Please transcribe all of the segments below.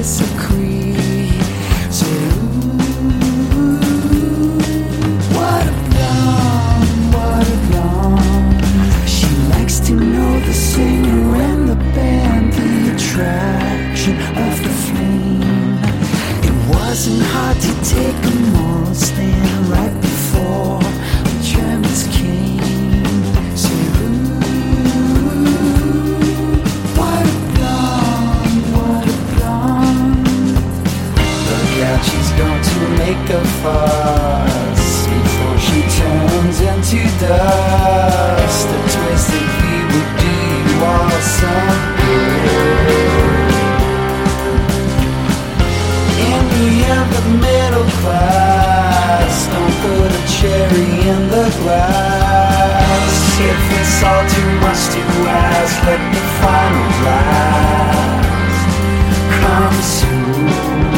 disagree. Said, ooh, what a blonde, what a blonde. She likes to know the singer and the band, the attraction of the flame. It wasn't hard to take a moral stand right before the Germans came. Said, ooh, what a blonde, what a blonde. Look out, she's going to make a fuss before she turns into dust. A twisted view would do you all some good. In the end, the middle class don't put a cherry in the glass. If it's all too much to ask, let the final blast come soon.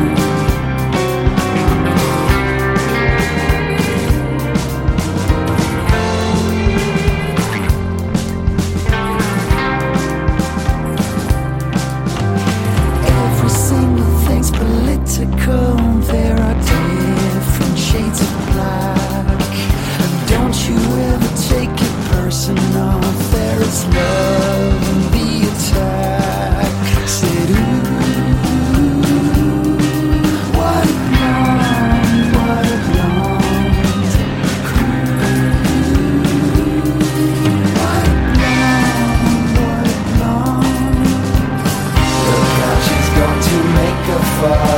Every single thing's political. There are different shades of black. Don't you ever take it personal. There is love in the attack. Said, ooh, what a blonde, what a blonde. What a blonde, what a blonde. Look out, she's going to make a fuss